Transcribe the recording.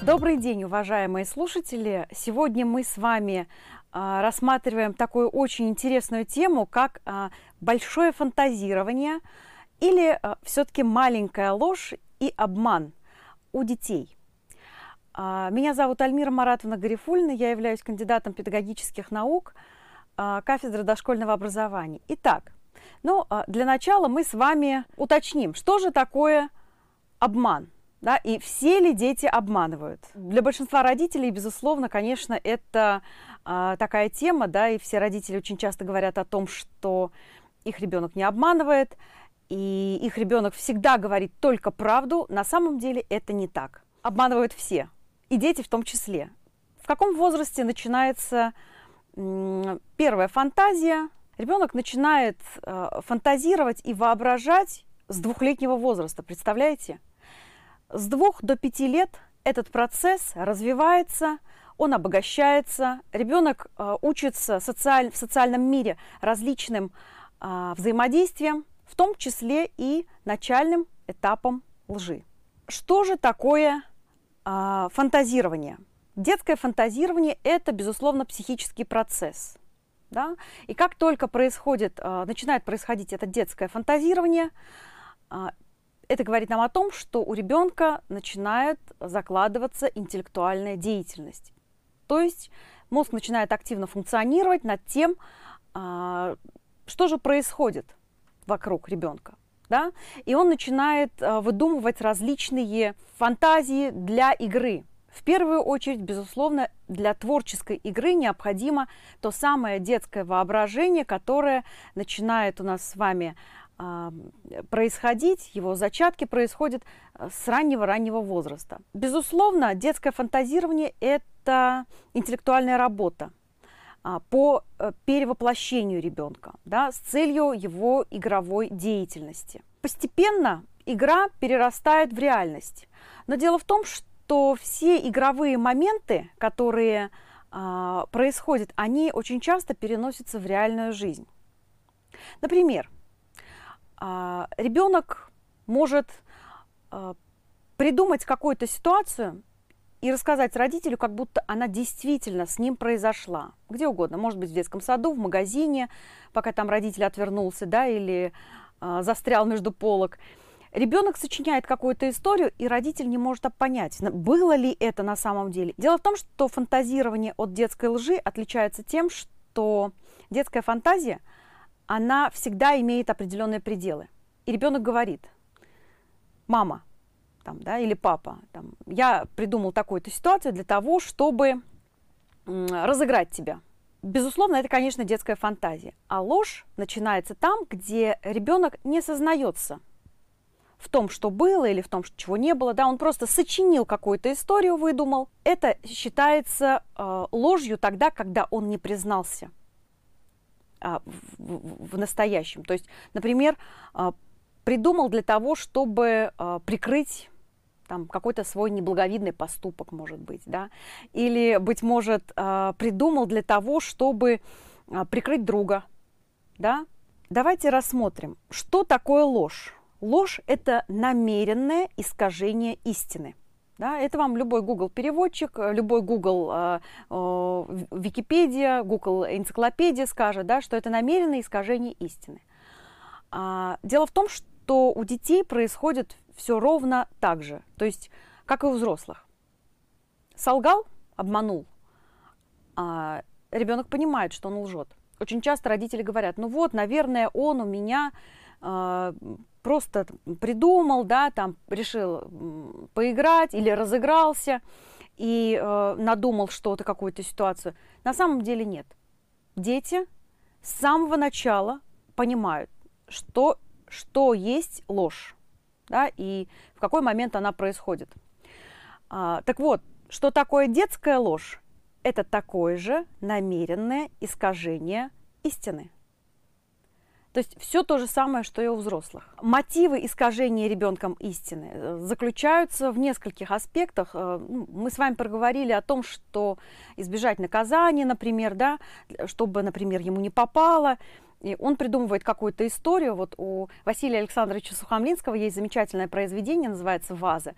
Добрый день, уважаемые слушатели! Сегодня мы с вами рассматриваем такую очень интересную тему, как большое фантазирование или все-таки маленькая ложь и обман у детей. Меня зовут Альмира Маратовна Гарифульна, я являюсь кандидатом педагогических наук кафедры дошкольного образования. Итак, для начала мы с вами уточним, что же такое обман. Да, и все ли дети обманывают? Для большинства родителей, безусловно, конечно, это такая тема, да, и все родители очень часто говорят о том, что их ребенок не обманывает, и их ребенок всегда говорит только правду. На самом деле это не так. Обманывают все, и дети в том числе. В каком возрасте начинается первая фантазия? Ребенок начинает фантазировать и воображать с 2-летнего возраста, представляете? С 2 до 5 лет этот процесс развивается, он обогащается, ребенок учится в социальном мире различным взаимодействиям, в том числе и начальным этапом лжи. Что же такое фантазирование? Детское фантазирование – это, безусловно, психический процесс. Да? И как только начинает происходить это детское фантазирование, это говорит нам о том, что у ребенка начинает закладываться интеллектуальная деятельность. То есть мозг начинает активно функционировать над тем, что же происходит вокруг ребенка. Да? И он начинает выдумывать различные фантазии для игры. В первую очередь, безусловно, для творческой игры необходимо то самое детское воображение, которое начинает у нас с вами происходить, его зачатки происходят с раннего возраста. Безусловно, детское фантазирование – это интеллектуальная работа по перевоплощению ребенка, да, с целью его игровой деятельности. Постепенно игра перерастает в реальность. Но дело в том, что все игровые моменты, которые происходят, они очень часто переносятся в реальную жизнь. Например, ребенок может придумать какую-то ситуацию и рассказать родителю, как будто она действительно с ним произошла. Где угодно, может быть, в детском саду, в магазине, пока там родитель отвернулся, да, или застрял между полок. Ребенок сочиняет какую-то историю, и родитель не может понять, было ли это на самом деле. Дело в том, что фантазирование от детской лжи отличается тем, что детская фантазия она всегда имеет определенные пределы. И ребенок говорит: мама или папа, я придумал такую-то ситуацию для того, чтобы разыграть тебя. Безусловно, это, конечно, детская фантазия. А ложь начинается там, где ребенок не сознается в том, что было, или в том, чего не было. Да? Он просто сочинил какую-то историю, выдумал. Это считается ложью тогда, когда он не признался в настоящем. То есть, например, придумал для того, чтобы прикрыть какой-то свой неблаговидный поступок, может быть, да? Или, быть может, придумал для того, чтобы прикрыть друга. Да? Давайте рассмотрим, что такое ложь. Ложь – это намеренное искажение истины. Да, это вам любой Google-переводчик, любой Google Википедия, Google энциклопедия скажет, да, что это намеренное искажение истины. Дело в том, что у детей происходит все ровно так же, то есть как и у взрослых. Солгал, обманул, ребенок понимает, что он лжет. Очень часто родители говорят: наверное, он у меня просто придумал, да, решил поиграть или разыгрался и надумал что-то, какую-то ситуацию. На самом деле нет. Дети с самого начала понимают, что есть ложь, да, и в какой момент она происходит. Так вот, что такое детская ложь? Это такое же намеренное искажение истины. То есть все то же самое, что и у взрослых. Мотивы искажения ребенком истины заключаются в нескольких аспектах. Мы с вами проговорили о том, что избежать наказания, например, да, чтобы, например, ему не попало. И он придумывает какую-то историю. Вот у Василия Александровича Сухомлинского есть замечательное произведение, называется «Ваза».